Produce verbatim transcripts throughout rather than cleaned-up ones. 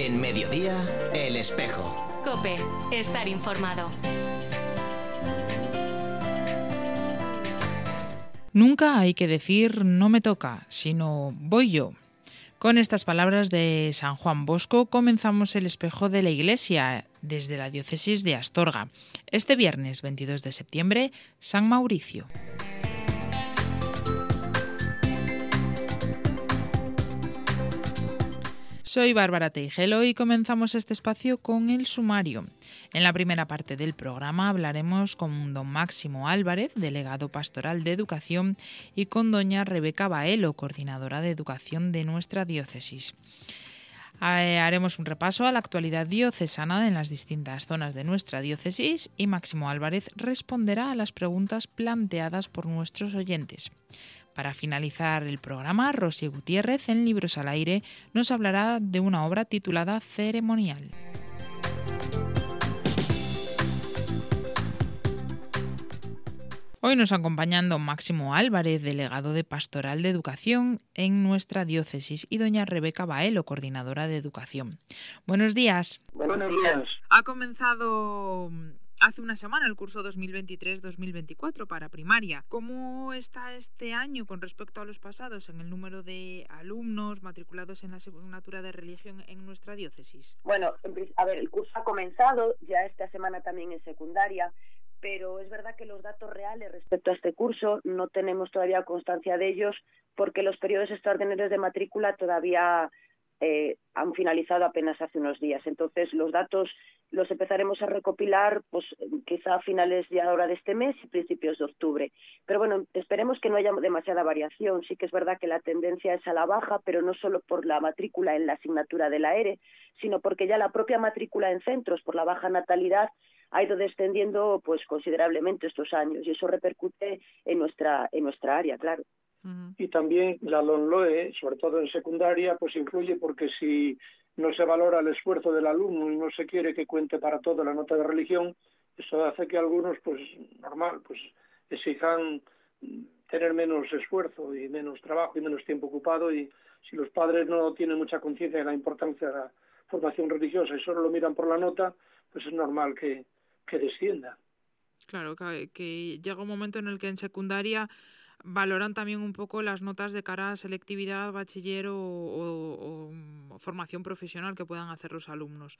En Mediodía, El Espejo. COPE, estar informado. Nunca hay que decir no me toca, sino voy yo. Con estas palabras de San Juan Bosco comenzamos El Espejo de la Iglesia desde la diócesis de Astorga. Este viernes veintidós de septiembre, San Mauricio. Soy Bárbara Teijelo y comenzamos este espacio con el sumario. En la primera parte del programa hablaremos con don Máximo Álvarez, delegado pastoral de Educación, y con doña Rebeca Baelo, coordinadora de Educación de nuestra diócesis. Haremos un repaso a la actualidad diocesana en las distintas zonas de nuestra diócesis y Máximo Álvarez responderá a las preguntas planteadas por nuestros oyentes. Para finalizar el programa, Rosy Gutiérrez, en Libros al Aire, nos hablará de una obra titulada Ceremonial. Hoy nos acompañan don Máximo Álvarez, delegado de Pastoral de Educación en nuestra diócesis, y doña Rebeca Baelo, coordinadora de Educación. Buenos días. Buenos días. Ha comenzado hace una semana el curso dos mil veintitrés dos mil veinticuatro para primaria. ¿Cómo está este año con respecto a los pasados en el número de alumnos matriculados en la asignatura de religión en nuestra diócesis? Bueno, a ver, el curso ha comenzado ya esta semana también en secundaria, pero es verdad que los datos reales respecto a este curso no tenemos todavía constancia de ellos porque los periodos extraordinarios de matrícula todavía eh, han finalizado apenas hace unos días. Entonces, los datos los empezaremos a recopilar pues quizá a finales ya ahora de este mes y principios de octubre. Pero bueno, esperemos que no haya demasiada variación. Sí que es verdad que la tendencia es a la baja, pero no solo por la matrícula en la asignatura de la E R E, sino porque ya la propia matrícula en centros, por la baja natalidad, ha ido descendiendo pues considerablemente estos años y eso repercute en nuestra en nuestra área, claro. Y también la LOMLOE, sobre todo en secundaria, pues influye porque si no se valora el esfuerzo del alumno y no se quiere que cuente para todo la nota de religión, eso hace que algunos, pues normal, pues exijan tener menos esfuerzo y menos trabajo y menos tiempo ocupado, y si los padres no tienen mucha conciencia de la importancia de la formación religiosa y solo lo miran por la nota, pues es normal que, que descienda. Claro, que, que llega un momento en el que en secundaria valoran también un poco las notas de cara a selectividad, bachiller o, o, o formación profesional que puedan hacer los alumnos.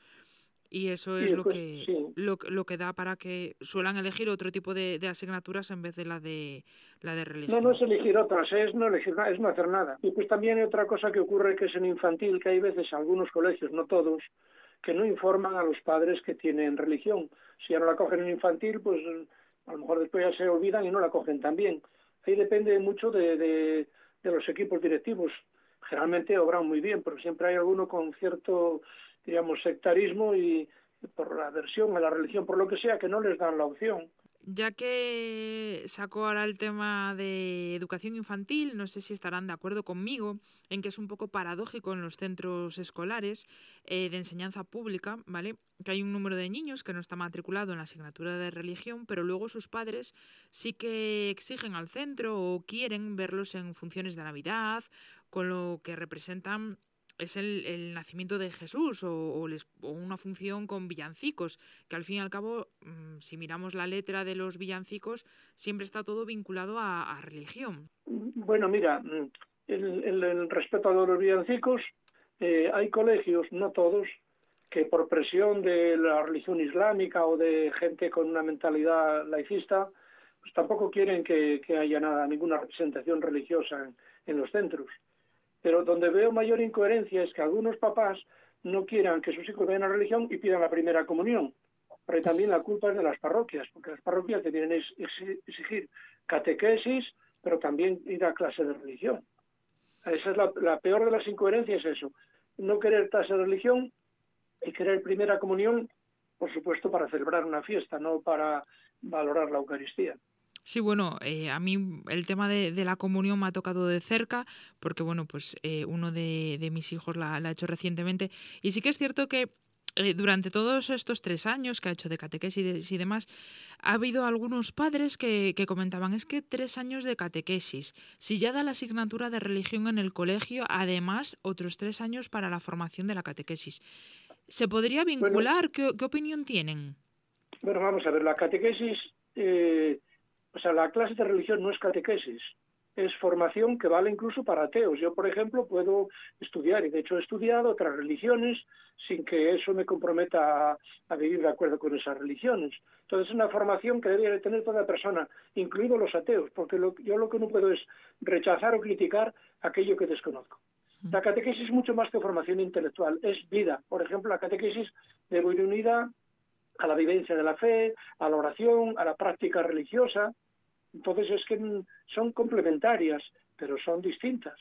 Y eso es sí, lo, pues, que, sí. lo, lo que da para que suelan elegir otro tipo de, de asignaturas en vez de la de la de religión. No, no es elegir otras, es no elegir nada, es no hacer nada. Y pues también hay otra cosa que ocurre, que es en infantil, que hay veces algunos colegios, no todos, que no informan a los padres que tienen religión. Si ya no la cogen en infantil, pues a lo mejor después ya se olvidan y no la cogen también. Ahí depende mucho de, de, de los equipos directivos. Generalmente obran muy bien, pero siempre hay alguno con cierto, digamos, sectarismo y por la aversión a la religión, por lo que sea, que no les dan la opción. Ya que sacó ahora el tema de educación infantil, no sé si estarán de acuerdo conmigo en que es un poco paradójico en los centros escolares eh, de enseñanza pública, ¿vale? Que hay un número de niños que no está matriculado en la asignatura de religión, pero luego sus padres sí que exigen al centro o quieren verlos en funciones de Navidad, con lo que representan es el, el nacimiento de Jesús o, o, les, o una función con villancicos, que al fin y al cabo, si miramos la letra de los villancicos, siempre está todo vinculado a, a religión. Bueno, mira, el, el, el respeto a los villancicos, eh, hay colegios, no todos, que por presión de la religión islámica o de gente con una mentalidad laicista, pues tampoco quieren que, que haya nada, ninguna representación religiosa en, en los centros. Pero donde veo mayor incoherencia es que algunos papás no quieran que sus hijos vayan a la religión y pidan la primera comunión. Pero también la culpa es de las parroquias, porque las parroquias te tienen que exigir catequesis, pero también ir a clase de religión. Esa es la, la peor de las incoherencias, eso. No querer clase de religión y querer primera comunión, por supuesto, para celebrar una fiesta, no para valorar la Eucaristía. Sí, bueno, eh, a mí el tema de, de la comunión me ha tocado de cerca porque, bueno, pues eh, uno de, de mis hijos la, la ha hecho recientemente y sí que es cierto que eh, durante todos estos tres años que ha hecho de catequesis y demás, ha habido algunos padres que, que comentaban, es que tres años de catequesis, si ya da la asignatura de religión en el colegio, además otros tres años para la formación de la catequesis. ¿Se podría vincular? Bueno, ¿Qué, qué opinión tienen? Bueno, vamos a ver, la catequesis, eh, o sea, la clase de religión no es catequesis, es formación que vale incluso para ateos. Yo, por ejemplo, puedo estudiar, y de hecho he estudiado otras religiones sin que eso me comprometa a, a vivir de acuerdo con esas religiones. Entonces es una formación que debería de tener toda persona, incluidos los ateos, porque lo, yo lo que no puedo es rechazar o criticar aquello que desconozco. La catequesis es mucho más que formación intelectual, es vida. Por ejemplo, la catequesis debe ir unida a la vivencia de la fe, a la oración, a la práctica religiosa. Entonces es que son complementarias, pero son distintas.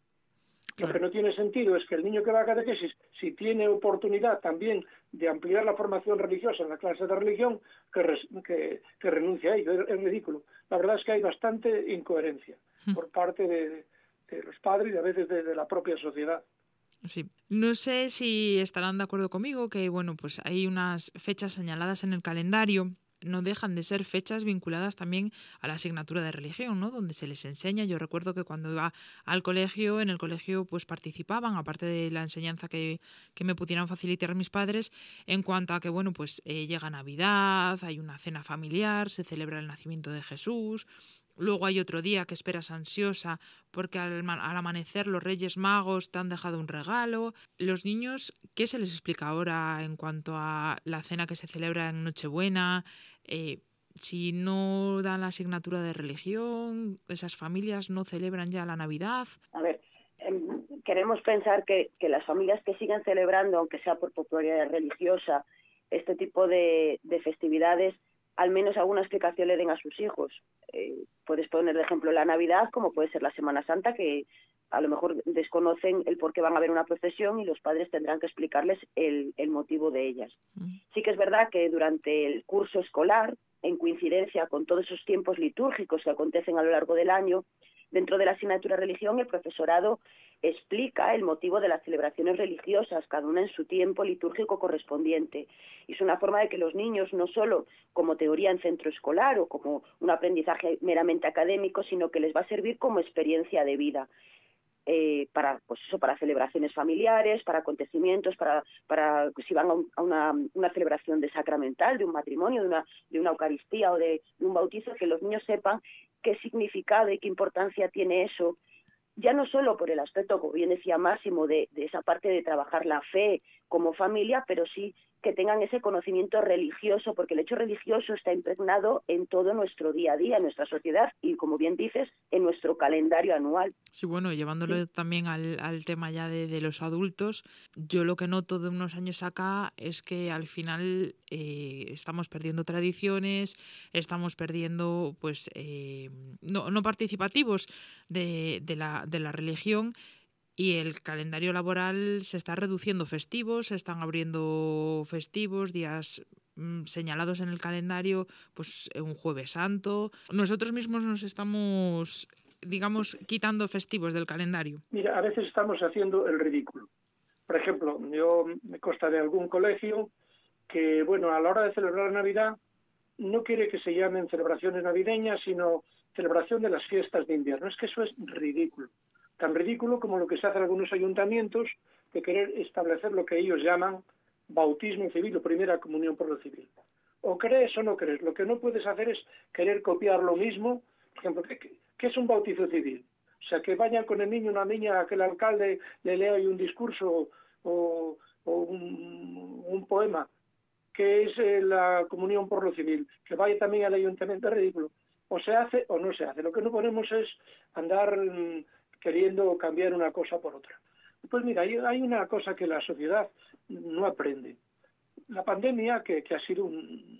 Lo que no tiene sentido es que el niño que va a catequesis, si tiene oportunidad también de ampliar la formación religiosa en la clase de religión, que, res, que, que renuncie a ello. Es, es ridículo. La verdad es que hay bastante incoherencia por parte de, de los padres y a veces de, de la propia sociedad. Sí. No sé si estarán de acuerdo conmigo que, bueno, pues hay unas fechas señaladas en el calendario, no dejan de ser fechas vinculadas también a la asignatura de religión, ¿no? Donde se les enseña. Yo recuerdo que cuando iba al colegio, en el colegio pues participaban, aparte de la enseñanza que, que me pudieran facilitar mis padres, en cuanto a que, bueno, pues eh, llega Navidad, hay una cena familiar, se celebra el nacimiento de Jesús. Luego hay otro día que esperas ansiosa porque al, al amanecer los Reyes Magos te han dejado un regalo. Los niños, ¿qué se les explica ahora en cuanto a la cena que se celebra en Nochebuena? Eh, si no dan la asignatura de religión, esas familias no celebran ya la Navidad. A ver, eh, queremos pensar que, que las familias que sigan celebrando, aunque sea por popularidad religiosa, este tipo de, de festividades, al menos alguna explicación le den a sus hijos. Eh, puedes poner de ejemplo la Navidad, como puede ser la Semana Santa, que a lo mejor desconocen el por qué van a ver una procesión y los padres tendrán que explicarles el, el motivo de ellas. Mm. Sí que es verdad que durante el curso escolar, en coincidencia con todos esos tiempos litúrgicos que acontecen a lo largo del año, dentro de la asignatura de religión, el profesorado explica el motivo de las celebraciones religiosas, cada una en su tiempo litúrgico correspondiente. Y es una forma de que los niños, no solo como teoría en centro escolar o como un aprendizaje meramente académico, sino que les va a servir como experiencia de vida. Eh, para pues eso, para celebraciones familiares, para acontecimientos, para, para si van a, un, a una, una celebración de sacramental, de un matrimonio, de una, de una Eucaristía o de, de un bautizo, que los niños sepan qué significado y qué importancia tiene eso, ya no solo por el aspecto, como bien decía Máximo, de, de esa parte de trabajar la fe como familia, pero sí que tengan ese conocimiento religioso, porque el hecho religioso está impregnado en todo nuestro día a día, en nuestra sociedad y, como bien dices, en nuestro calendario anual. Sí, bueno, llevándolo sí. también al, al tema ya de, de los adultos, yo lo que noto de unos años acá es que al final eh, estamos perdiendo tradiciones, estamos perdiendo, pues, eh, no, no participativos de, de, la, de la religión. Y el calendario laboral se está reduciendo festivos, se están abriendo festivos, días mmm, señalados en el calendario, pues un Jueves Santo. Nosotros mismos nos estamos, digamos, quitando festivos del calendario. Mira, a veces estamos haciendo el ridículo. Por ejemplo, yo me consta de algún colegio que, bueno, a la hora de celebrar Navidad no quiere que se llamen celebraciones navideñas, sino celebración de las fiestas de invierno. Es que eso es ridículo. Tan ridículo como lo que se hace en algunos ayuntamientos de querer establecer lo que ellos llaman bautismo civil o primera comunión por lo civil. O crees o no crees. Lo que no puedes hacer es querer copiar lo mismo. Por ejemplo, ¿qué, qué es un bautizo civil? O sea, que vayan con el niño o una niña a que el alcalde le lea hoy un discurso o, o un, un poema. ¿Qué es eh, la comunión por lo civil? Que vaya también al ayuntamiento. Es ridículo. O se hace o no se hace. Lo que no podemos es andar queriendo cambiar una cosa por otra. Pues mira, hay, hay una cosa que la sociedad no aprende. La pandemia, que, que ha sido un,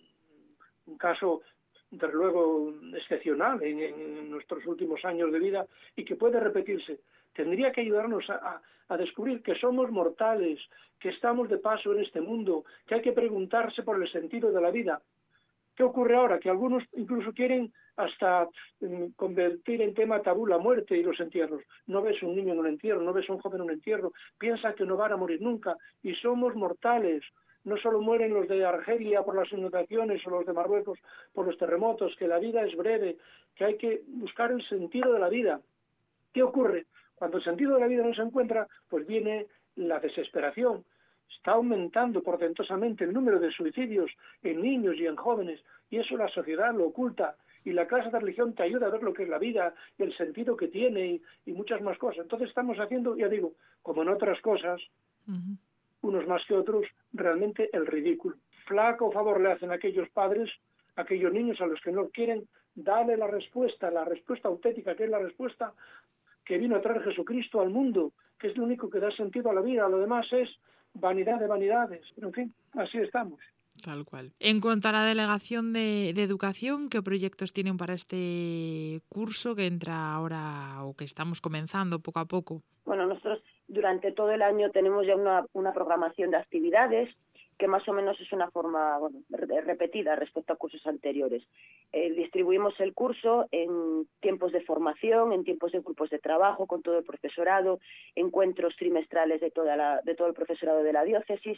un caso, desde luego, excepcional en, en nuestros últimos años de vida y que puede repetirse, tendría que ayudarnos a, a, a descubrir que somos mortales, que estamos de paso en este mundo, que hay que preguntarse por el sentido de la vida. ¿Qué ocurre ahora? Que algunos incluso quieren hasta mm, convertir en tema tabú la muerte y los entierros. No ves un niño en un entierro, no ves un joven en un entierro, piensa que no van a morir nunca y somos mortales. no solo mueren los de Argelia por las inundaciones o los de Marruecos por los terremotos, que la vida es breve, que hay que buscar el sentido de la vida. ¿Qué ocurre? Cuando el sentido de la vida no se encuentra, pues viene la desesperación. Está aumentando portentosamente el número de suicidios en niños y en jóvenes, y eso la sociedad lo oculta. Y la clase de religión te ayuda a ver lo que es la vida, y el sentido que tiene, y, y muchas más cosas. Entonces estamos haciendo, ya digo, como en otras cosas, uh-huh. unos más que otros, realmente el ridículo. Flaco favor le hacen a aquellos padres, a aquellos niños a los que no quieren darle la respuesta, la respuesta auténtica, que es la respuesta que vino a traer Jesucristo al mundo, que es lo único que da sentido a la vida. Lo demás es vanidad de vanidades. Pero en fin, así estamos. Tal cual. En cuanto a la delegación de, de educación, ¿qué proyectos tienen para este curso que entra ahora o que estamos comenzando poco a poco? Bueno, nosotros durante todo el año tenemos ya una, una programación de actividades que más o menos es una forma bueno, repetida respecto a cursos anteriores. Eh, distribuimos el curso en tiempos de formación, en tiempos de grupos de trabajo con todo el profesorado, encuentros trimestrales de, toda la, de todo el profesorado de la diócesis,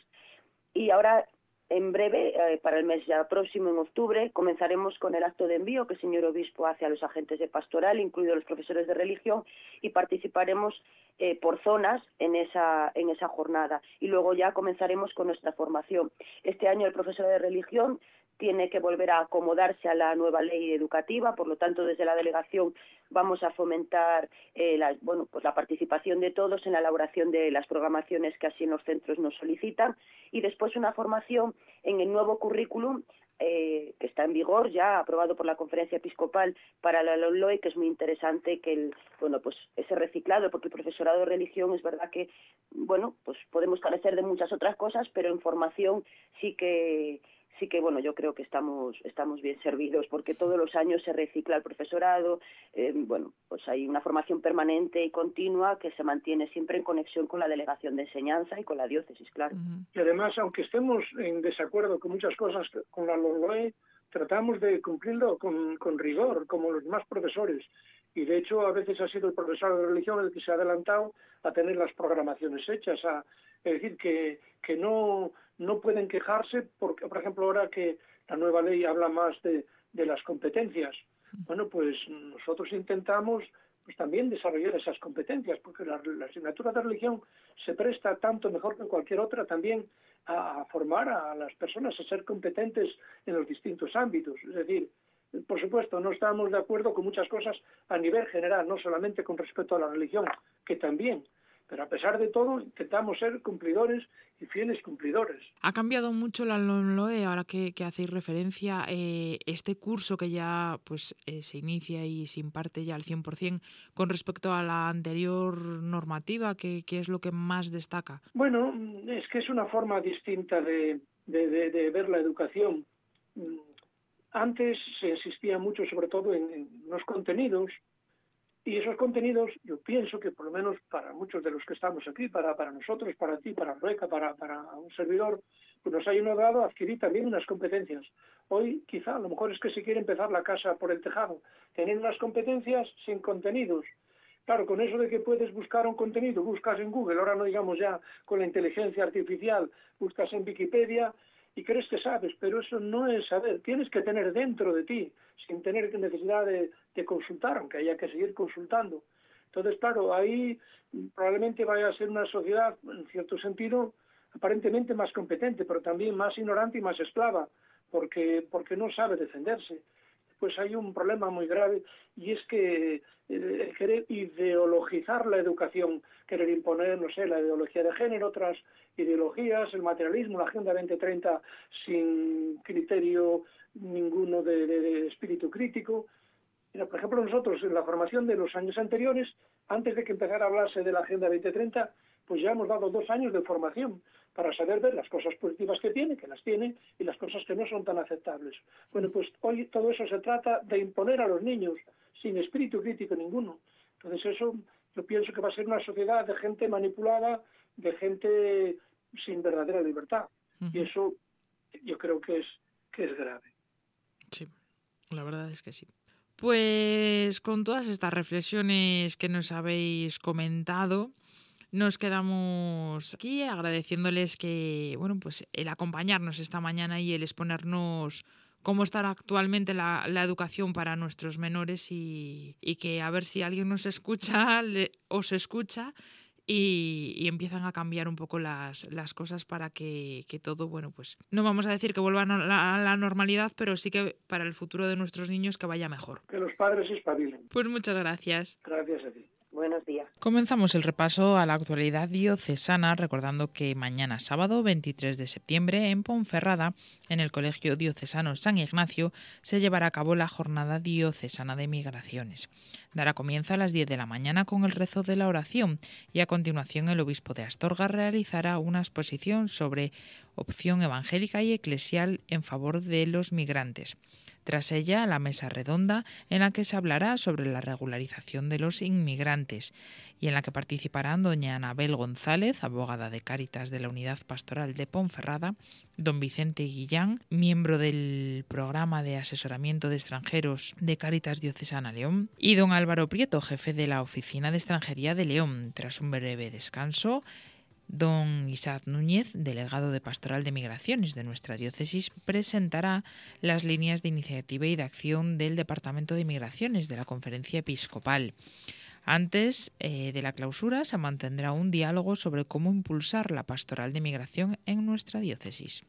y ahora en breve, eh, para el mes ya próximo, en octubre, comenzaremos con el acto de envío que el señor obispo hace a los agentes de pastoral, incluidos los profesores de religión, y participaremos eh, por zonas en esa, en esa jornada. Y luego ya comenzaremos con nuestra formación. Este año el profesor de religión tiene que volver a acomodarse a la nueva ley educativa, por lo tanto, desde la delegación vamos a fomentar eh, la, bueno, pues la participación de todos en la elaboración de las programaciones que así en los centros nos solicitan, y después una formación en el nuevo currículum eh, que está en vigor, ya aprobado por la Conferencia Episcopal para la LOE, que es muy interesante que el, bueno, pues ese reciclado, porque el profesorado de religión es verdad que, bueno, pues podemos carecer de muchas otras cosas, pero en formación sí que sí que, bueno, yo creo que estamos estamos bien servidos, porque todos los años se recicla el profesorado, eh, bueno, pues hay una formación permanente y continua que se mantiene siempre en conexión con la delegación de enseñanza y con la diócesis, claro. Uh-huh. Y además, aunque estemos en desacuerdo con muchas cosas con la LOE, tratamos de cumplirlo con, con rigor, como los demás profesores. Y de hecho, a veces ha sido el profesor de religión el que se ha adelantado a tener las programaciones hechas, a, es decir, que, que no... no pueden quejarse porque, por ejemplo, ahora que la nueva ley habla más de, de las competencias, bueno, pues nosotros intentamos pues también desarrollar esas competencias, porque la, la asignatura de religión se presta tanto mejor que cualquier otra también a, a formar a las personas a ser competentes en los distintos ámbitos. Es decir, por supuesto, no estamos de acuerdo con muchas cosas a nivel general, no solamente con respecto a la religión, que también. Pero a pesar de todo, intentamos ser cumplidores y fieles cumplidores. Ha cambiado mucho la LOE, ahora que, que hacéis referencia, eh, este curso que ya pues eh, se inicia y se imparte ya al cien por ciento con respecto a la anterior normativa, ¿qué, qué es lo que más destaca? Bueno, es que es una forma distinta de, de, de, de ver la educación. Antes se insistía mucho sobre todo en, en los contenidos, y esos contenidos, yo pienso que por lo menos para muchos de los que estamos aquí, para, para nosotros, para ti, para Rebeca, para, para un servidor, pues nos ha ayudado a adquirir también unas competencias. Hoy quizá a lo mejor es que se quiere empezar la casa por el tejado, tener unas competencias sin contenidos. Claro, con eso de que puedes buscar un contenido, buscas en Google, ahora no digamos ya con la inteligencia artificial, buscas en Wikipedia y crees que sabes, pero eso no es saber, tienes que tener dentro de ti, sin tener necesidad de, de consultar, aunque haya que seguir consultando. Entonces, claro, ahí probablemente vaya a ser una sociedad, en cierto sentido, aparentemente más competente, pero también más ignorante y más esclava, porque, porque no sabe defenderse. Pues hay un problema muy grave, y es que el querer ideologizar la educación, querer imponer, no sé, la ideología de género, otras ideologías, el materialismo, la Agenda veinte treinta sin criterio ninguno de, de, de espíritu crítico. Mira, por ejemplo, nosotros en la formación de los años anteriores, antes de que empezara a hablarse de la Agenda veinte treinta, pues ya hemos dado dos años de formación para saber ver las cosas positivas que tiene, que las tiene, y las cosas que no son tan aceptables. Bueno, pues hoy todo eso se trata de imponer a los niños, sin espíritu crítico ninguno. Entonces eso, yo pienso que va a ser una sociedad de gente manipulada, de gente sin verdadera libertad. Uh-huh. Y eso yo creo que es, que es grave. Sí, la verdad es que sí. Pues con todas estas reflexiones que nos habéis comentado, nos quedamos aquí agradeciéndoles que, bueno, pues el acompañarnos esta mañana y el exponernos cómo está actualmente la, la educación para nuestros menores y, y que a ver si alguien nos escucha, le, os escucha y, y empiezan a cambiar un poco las, las cosas para que, que todo, bueno, pues no vamos a decir que vuelvan a la, a la normalidad, pero sí que para el futuro de nuestros niños que vaya mejor. Que los padres espabilen. Pues muchas gracias. Gracias a ti. Buenos días. Comenzamos el repaso a la actualidad diocesana recordando que mañana sábado veintitrés de septiembre en Ponferrada, en el Colegio Diocesano San Ignacio, se llevará a cabo la Jornada Diocesana de Migraciones. Dará comienzo a las diez de la mañana con el rezo de la oración y a continuación el obispo de Astorga realizará una exposición sobre opción evangélica y eclesial en favor de los migrantes. Tras ella, la mesa redonda en la que se hablará sobre la regularización de los inmigrantes y en la que participarán doña Anabel González, abogada de Cáritas de la Unidad Pastoral de Ponferrada, don Vicente Guillán, miembro del programa de asesoramiento de extranjeros de Cáritas Diocesana León, y don Álvaro Prieto, jefe de la Oficina de Extranjería de León. Tras un breve descanso, don Isaac Núñez, delegado de Pastoral de Migraciones de nuestra diócesis, presentará las líneas de iniciativa y de acción del Departamento de Migraciones de la Conferencia Episcopal. Antes eh, de la clausura se mantendrá un diálogo sobre cómo impulsar la pastoral de migración en nuestra diócesis.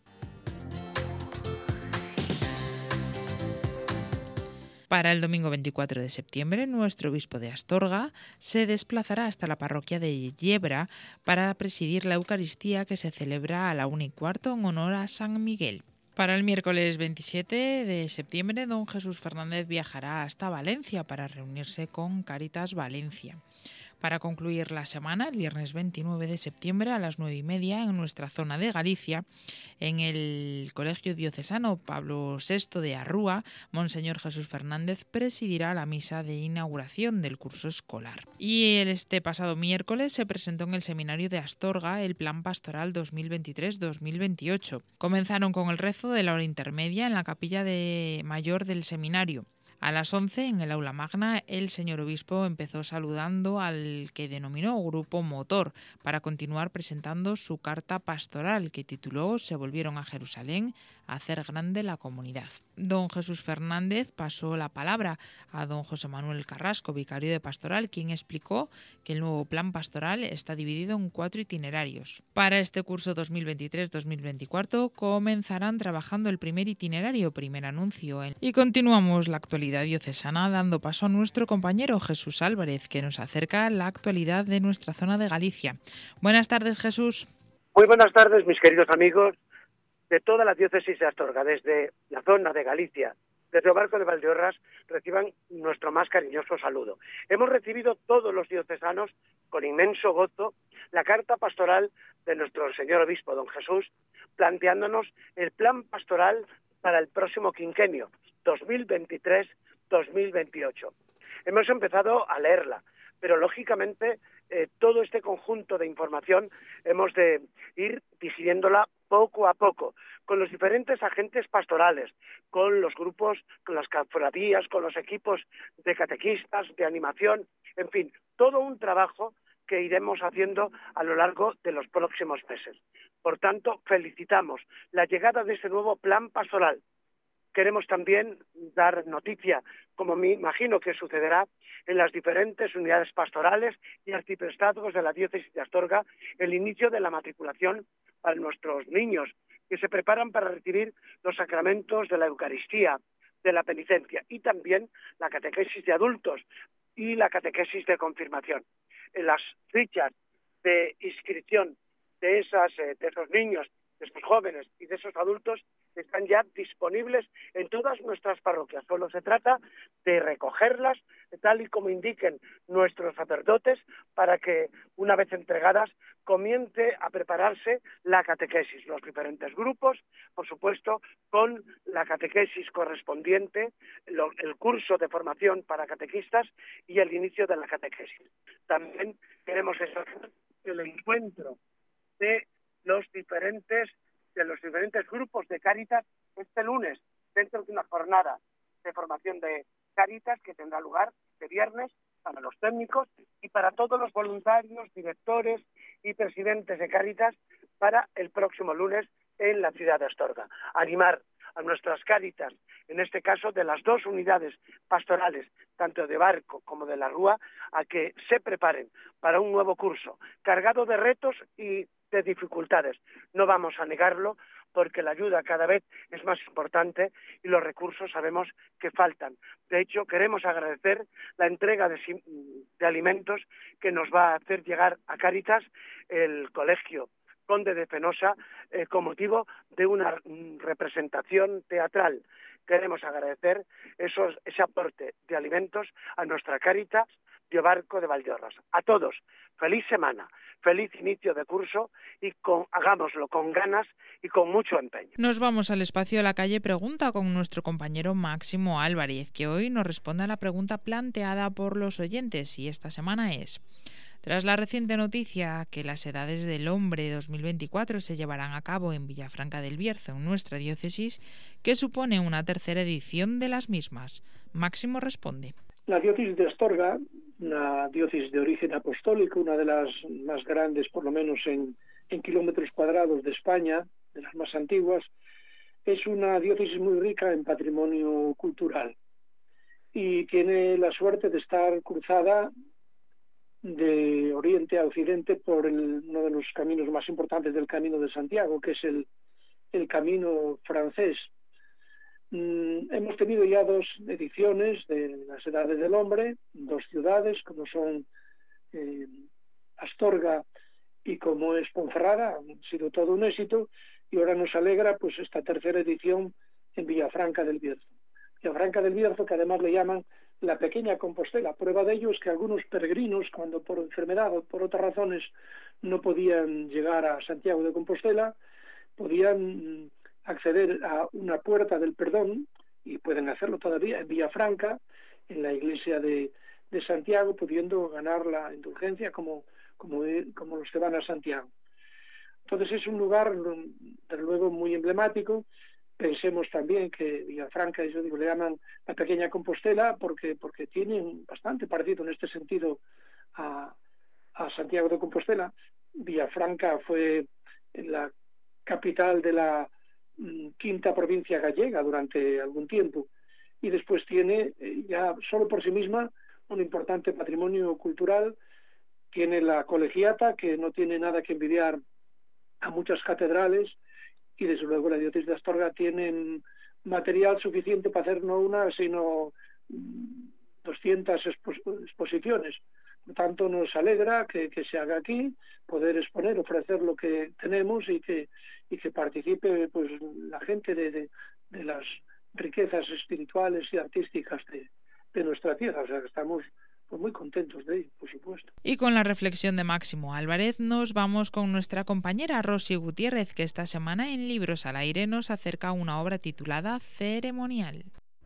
Para el domingo veinticuatro de septiembre, nuestro obispo de Astorga se desplazará hasta la parroquia de Yebra para presidir la Eucaristía que se celebra a la una y cuarto en honor a San Miguel. Para el miércoles veintisiete de septiembre, don Jesús Fernández viajará hasta Valencia para reunirse con Cáritas Valencia. Para concluir la semana, el viernes veintinueve de septiembre a las nueve y media en nuestra zona de Galicia, en el Colegio Diocesano Pablo sexto de Arrúa, Monseñor Jesús Fernández presidirá la misa de inauguración del curso escolar. Y este pasado miércoles se presentó en el Seminario de Astorga el Plan Pastoral dos mil veintitrés dos mil veintiocho. Comenzaron con el rezo de la hora intermedia en la capilla de mayor del seminario. A las once, en el aula magna, el señor obispo empezó saludando al que denominó Grupo Motor para continuar presentando su carta pastoral que tituló Se volvieron a Jerusalén a hacer grande la comunidad. Don Jesús Fernández pasó la palabra a don José Manuel Carrasco, vicario de pastoral, quien explicó que el nuevo plan pastoral está dividido en cuatro itinerarios. Para este curso dos mil veintitrés dos mil veinticuatro comenzarán trabajando el primer itinerario, primer anuncio, y continuamos la actualidad diocesana dando paso a nuestro compañero Jesús Álvarez, que nos acerca la actualidad de nuestra zona de Galicia. Buenas tardes, Jesús. Muy buenas tardes, mis queridos amigos de toda la diócesis de Astorga, desde la zona de Galicia, desde Obarco de Valdeorras, reciban nuestro más cariñoso saludo. Hemos recibido todos los diocesanos con inmenso gozo la carta pastoral de nuestro señor obispo, don Jesús, planteándonos el plan pastoral para el próximo quinquenio, dos mil veintitrés dos mil veintiocho. Hemos empezado a leerla, pero lógicamente eh, todo este conjunto de información hemos de ir digiriéndola poco a poco, con los diferentes agentes pastorales, con los grupos, con las cofradías, con los equipos de catequistas, de animación, en fin, todo un trabajo que iremos haciendo a lo largo de los próximos meses. Por tanto, felicitamos la llegada de este nuevo plan pastoral. Queremos también dar noticia, como me imagino que sucederá en las diferentes unidades pastorales y arciprestazgos de la diócesis de Astorga, el inicio de la matriculación para nuestros niños que se preparan para recibir los sacramentos de la Eucaristía, de la penitencia y también la catequesis de adultos y la catequesis de confirmación. En las fichas de inscripción de, esas, de esos niños, de esos jóvenes y de esos adultos están ya disponibles en todas nuestras parroquias. Solo se trata de recogerlas tal y como indiquen nuestros sacerdotes para que, una vez entregadas, comience a prepararse la catequesis, los diferentes grupos, por supuesto, con la catequesis correspondiente, lo, el curso de formación para catequistas y el inicio de la catequesis. También queremos destacar el encuentro de los diferentes de los diferentes grupos de Cáritas este lunes, dentro de una jornada de formación de Cáritas que tendrá lugar este viernes para los técnicos y para todos los voluntarios, directores y presidentes de Cáritas para el próximo lunes en la ciudad de Astorga. Animar a nuestras Cáritas, en este caso de las dos unidades pastorales, tanto de Barco como de La Rúa, a que se preparen para un nuevo curso cargado de retos y de dificultades. No vamos a negarlo, porque la ayuda cada vez es más importante y los recursos sabemos que faltan. De hecho, queremos agradecer la entrega de, de alimentos que nos va a hacer llegar a Cáritas el Colegio Conde de Fenosa eh, con motivo de una mm, representación teatral. Queremos agradecer esos, ese aporte de alimentos a nuestra Cáritas de Barco de Valdeorras. A todos, feliz semana, feliz inicio de curso y con, hagámoslo con ganas y con mucho empeño. Nos vamos al espacio de la calle Pregunta con nuestro compañero Máximo Álvarez, que hoy nos responde a la pregunta planteada por los oyentes, y esta semana es: tras la reciente noticia que las Edades del Hombre dos mil veinticuatro se llevarán a cabo en Villafranca del Bierzo, en nuestra diócesis, ¿qué supone una tercera edición de las mismas? Máximo responde. La diócesis de Astorga, una diócesis de origen apostólico, una de las más grandes, por lo menos en, en kilómetros cuadrados de España, de las más antiguas, es una diócesis muy rica en patrimonio cultural y tiene la suerte de estar cruzada de oriente a occidente por el, uno de los caminos más importantes del Camino de Santiago, que es el, el camino francés. Mm, hemos tenido ya dos ediciones de las Edades del Hombre, dos ciudades como son eh, Astorga y como es Ponferrada, han sido todo un éxito, y ahora nos alegra pues esta tercera edición en Villafranca del Bierzo. Villafranca del Bierzo, que además le llaman la pequeña Compostela. Prueba de ello es que algunos peregrinos, cuando por enfermedad o por otras razones no podían llegar a Santiago de Compostela, podían acceder a una puerta del perdón, y pueden hacerlo todavía en Villafranca, en la iglesia de, de Santiago, pudiendo ganar la indulgencia como, como, como los que van a Santiago. Entonces es un lugar, desde luego, muy emblemático. Pensemos también que Villafranca, yo digo, le llaman la pequeña Compostela porque, porque tienen bastante parecido en este sentido a, a Santiago de Compostela. Villafranca fue la capital de la mm, quinta provincia gallega durante algún tiempo, y después tiene eh, ya solo por sí misma un importante patrimonio cultural. Tiene la colegiata, que no tiene nada que envidiar a muchas catedrales, y desde luego la diócesis de Astorga tiene material suficiente para hacer no una, sino doscientas expos- exposiciones. Por tanto, nos alegra que, que se haga aquí, poder exponer, ofrecer lo que tenemos y que, y que participe pues la gente de, de, de las riquezas espirituales y artísticas de, de nuestra tierra. O sea, que estamos pues muy contentos de ello, por supuesto. Y con la reflexión de Máximo Álvarez nos vamos con nuestra compañera Rosy Gutiérrez, que esta semana en Libros al Aire nos acerca una obra titulada Ceremonial.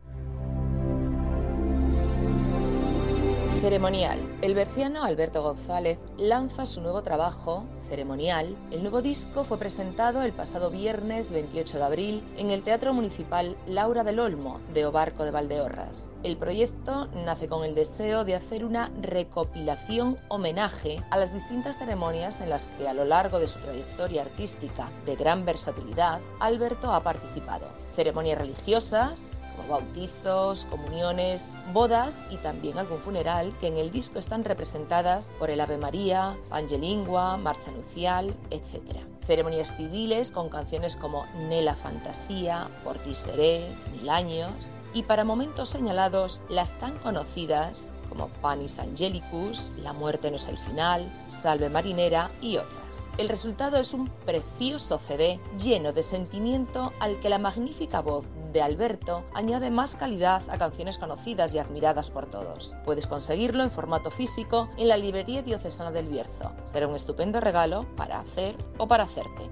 Ceremonial. El berciano Alberto González lanza su nuevo trabajo, Ceremonial. El nuevo disco fue presentado el pasado viernes veintiocho de abril en el Teatro Municipal Laura del Olmo de Obarco de Valdeorras. El proyecto nace con el deseo de hacer una recopilación homenaje a las distintas ceremonias en las que a lo largo de su trayectoria artística de gran versatilidad, Alberto ha participado. Ceremonias religiosas, como bautizos, comuniones, bodas y también algún funeral, que en el disco están representadas por el Ave María, Pangelingua, Marcha Nupcial, etcétera. Ceremonias civiles con canciones como Nella Fantasía, Por ti seré, Mil años, y para momentos señalados las tan conocidas como Panis Angelicus, La muerte no es el final, Salve marinera y otras. El resultado es un precioso C D lleno de sentimiento al que la magnífica voz de Alberto añade más calidad a canciones conocidas y admiradas por todos. Puedes conseguirlo en formato físico en la librería diocesana del Bierzo. Será un estupendo regalo para hacer o para hacerte.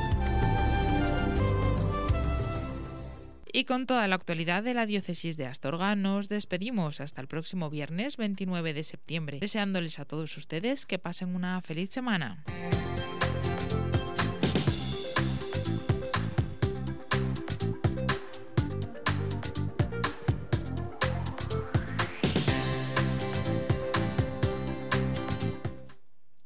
Y con toda la actualidad de la diócesis de Astorga nos despedimos hasta el próximo viernes veintinueve de septiembre, deseándoles a todos ustedes que pasen una feliz semana.